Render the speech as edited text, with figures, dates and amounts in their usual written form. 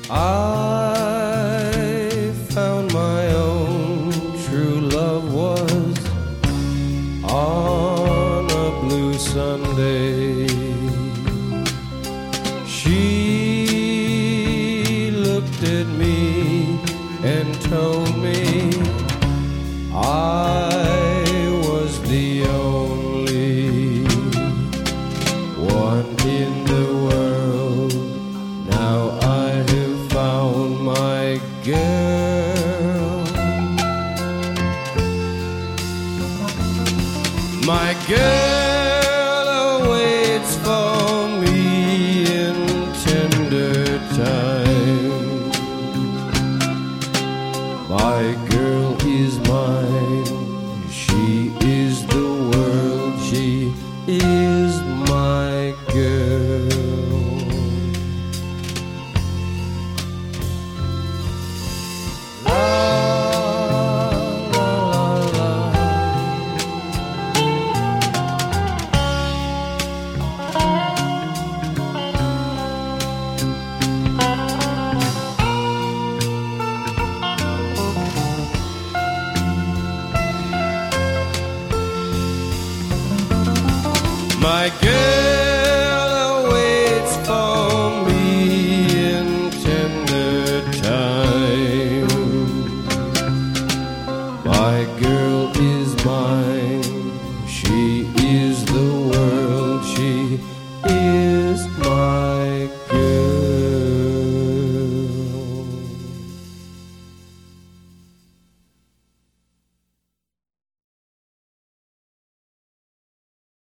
I found my own true love was on a blue Sunday. She looked at me and told me I was the only one in the world. Now I have found my girl. My girl awaits for me in tender time. My girl is mine. She is the world. She is my girl. My girl